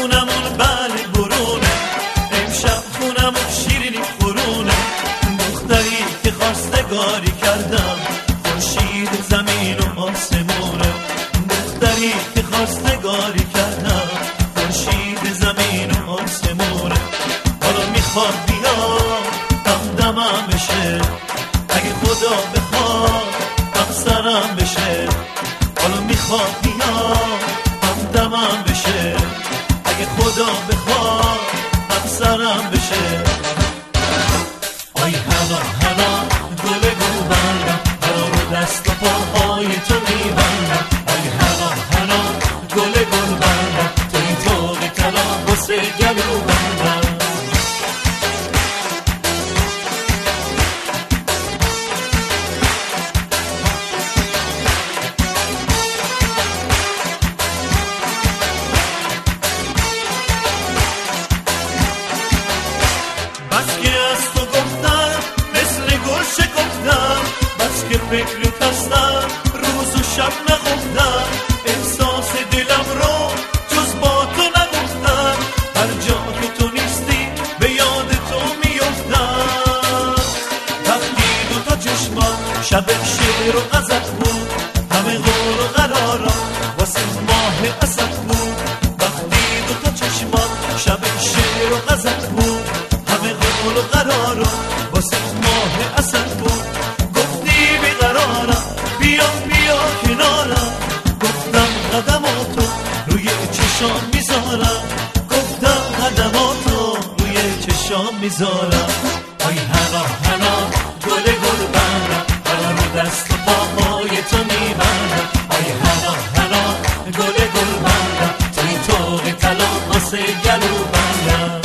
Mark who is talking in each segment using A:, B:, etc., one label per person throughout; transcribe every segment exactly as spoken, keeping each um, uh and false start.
A: خونمون بله برونه، امشب خونمون شیرینی خورونه. دختری که خواستگاری کردم، خورشید زمین و آسمونه. دختری که خواستگاری کردم، خورشید زمین و آسمونه. حالا میخواد بیاد دمدمم بشه، اگه خدا بخواد همسرم بشه. حالا میخواد بیاد همدمم بشه، اگه خدا بخواد همسرم بشه. آی هنا هنا گل گل بندم، هنا رو دست و پاهای تو میبندم. آی هنا هنا گل گل بندم، تو این طوق طلا واسه گلو بندم. که فکرت هستم روز و شب نخوندم، احساس دلم رو جز با تو نگفتم. هر جا که تو نیستی به یاد تو میفتم. وقتی دو تا چشمان شب شعر و غزل بود، همه قول و قرارا واسه ماه اسد بود. وقتی دو تا چشمان شب شعر و غزل بود، همه قول و قرارا واسه ماه اسد بود. بیا بیا کنارم، گفتم قدماتو روی چشام میذارم. گفتم قدماتو روی چشام میذارم. آی هنا هنا گل گل بندم، هنا رو دست و پاهای تو میبندم. آی هنا هنا گل گل بندم، تو این طوق طلا واسه گلو بندم.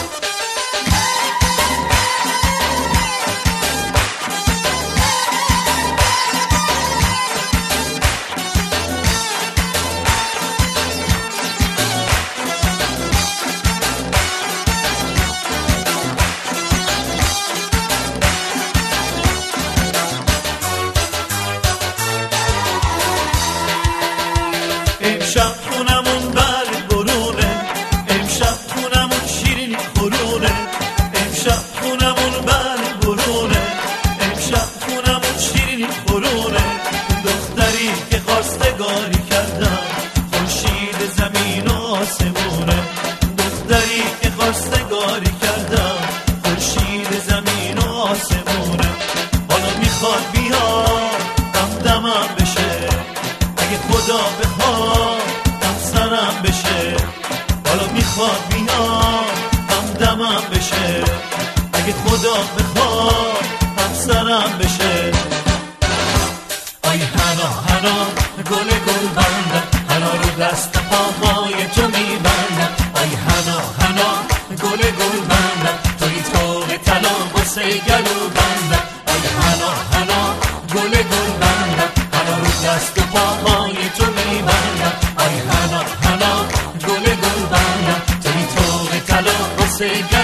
A: امشب خونمون بله برونه، امشب خونمون شیرینی خورونه. امشب خونمون بله برونه، امشب خونمون شیرینی خورونه. دختری که خواستگاری کردم، خورشید زمین و آسمونه. دختری که خواستگاری کردم، خورشید زمین و آسمونه. حالا میخواد بیاد دمدمم بشه، اگه خدا بخواد همسرم بشه. حالا میخواد بیاد همدمم بشه، اگه خدا بخواد همسرم بشه. آی هنا هنا گل گل بندم، هنا رو دست پاهای تو میبندم. آی هنا هنا گل گل بندم، توی طوق طلا واسه گلو بندم. آی هنا هنا گل گل بندم، هنا رو دست پاهای تو میبندم. آی هنا هنا گل گل بندم، توی طوق طلا واسه گلو